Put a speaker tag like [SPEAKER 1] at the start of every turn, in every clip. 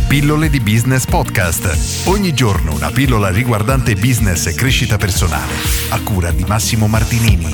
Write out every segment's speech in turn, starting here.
[SPEAKER 1] Pillole di Business Podcast. Ogni giorno una pillola riguardante business e crescita personale. A cura di Massimo Martinini.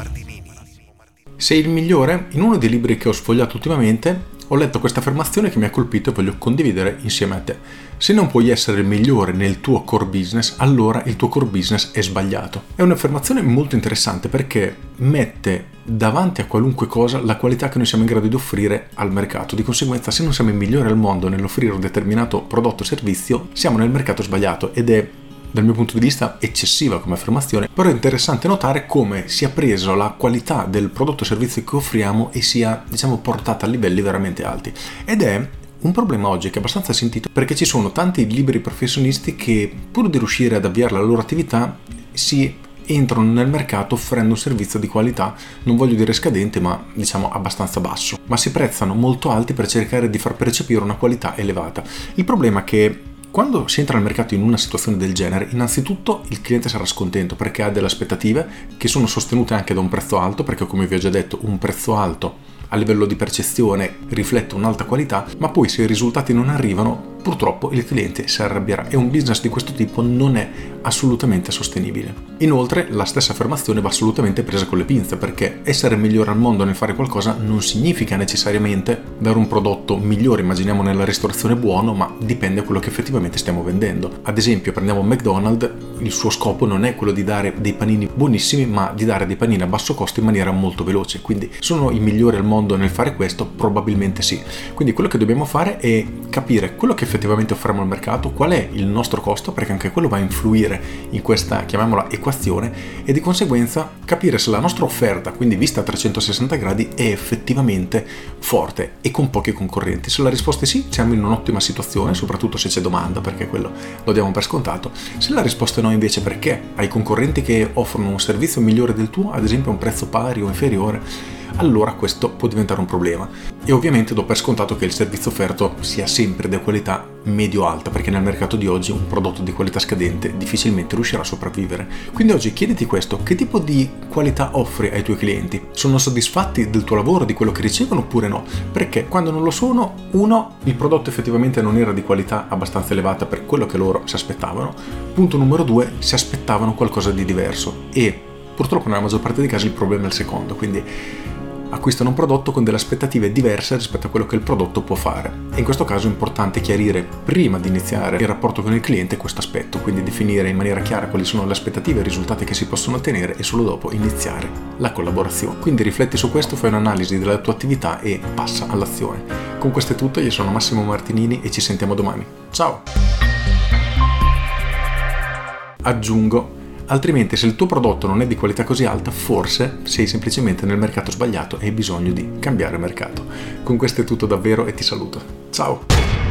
[SPEAKER 2] Sei il migliore? In uno dei libri che ho sfogliato ultimamente ho letto questa affermazione che mi ha colpito e voglio condividere insieme a te. Se non puoi essere il migliore nel tuo core business, allora il tuo core business è sbagliato. È un'affermazione molto interessante perché mette davanti a qualunque cosa la qualità che noi siamo in grado di offrire al mercato. Di conseguenza, se non siamo i migliori al mondo nell'offrire un determinato prodotto o servizio, siamo nel mercato sbagliato ed è, dal mio punto di vista, eccessiva come affermazione, però è interessante notare come sia preso la qualità del prodotto o servizio che offriamo e sia, portata a livelli veramente alti. Ed è un problema oggi che è abbastanza sentito perché ci sono tanti liberi professionisti che, pur di riuscire ad avviare la loro attività, si entrano nel mercato offrendo un servizio di qualità, non voglio dire scadente, ma abbastanza basso, ma si prezzano molto alti per cercare di far percepire una qualità elevata. Il problema è che quando si entra nel mercato in una situazione del genere, innanzitutto il cliente sarà scontento perché ha delle aspettative che sono sostenute anche da un prezzo alto, perché come vi ho già detto un prezzo alto a livello di percezione riflette un'alta qualità, ma poi se i risultati non arrivano, purtroppo il cliente si arrabbierà e un business di questo tipo non è assolutamente sostenibile. Inoltre la stessa affermazione va assolutamente presa con le pinze, perché essere migliore al mondo nel fare qualcosa non significa necessariamente dare un prodotto migliore, immaginiamo nella ristorazione buono, ma dipende da quello che effettivamente stiamo vendendo. Ad esempio prendiamo McDonald's, il suo scopo non è quello di dare dei panini buonissimi, ma di dare dei panini a basso costo in maniera molto veloce, quindi sono i migliori al mondo nel fare questo? Probabilmente sì. Quindi quello che dobbiamo fare è capire quello che effettivamente offriamo al mercato, qual è il nostro costo, perché anche quello va a influire in questa, chiamiamola, equazione, e di conseguenza capire se la nostra offerta, quindi vista a 360 gradi, è effettivamente forte e con pochi concorrenti. Se la risposta è sì, siamo in un'ottima situazione, soprattutto se c'è domanda, perché quello lo diamo per scontato. Se la risposta è no, invece, perché hai concorrenti che offrono un servizio migliore del tuo, ad esempio a un prezzo pari o inferiore, allora questo può diventare un problema. E ovviamente do per scontato che il servizio offerto sia sempre di qualità medio-alta, perché nel mercato di oggi un prodotto di qualità scadente difficilmente riuscirà a sopravvivere. Quindi oggi chiediti questo: che tipo di qualità offri ai tuoi clienti? Sono soddisfatti del tuo lavoro, di quello che ricevono oppure no? Perché quando non lo sono, uno, il prodotto effettivamente non era di qualità abbastanza elevata per quello che loro si aspettavano. Punto numero 2, si aspettavano qualcosa di diverso e purtroppo nella maggior parte dei casi il problema è il secondo, quindi acquistano un prodotto con delle aspettative diverse rispetto a quello che il prodotto può fare. E in questo caso è importante chiarire prima di iniziare il rapporto con il cliente questo aspetto, quindi definire in maniera chiara quali sono le aspettative e i risultati che si possono ottenere e solo dopo iniziare la collaborazione. Quindi rifletti su questo, fai un'analisi della tua attività e passa all'azione. Con questo è tutto, io sono Massimo Martinini e ci sentiamo domani. Ciao! Aggiungo: altrimenti, se il tuo prodotto non è di qualità così alta, forse sei semplicemente nel mercato sbagliato e hai bisogno di cambiare mercato. Con questo è tutto davvero e ti saluto. Ciao!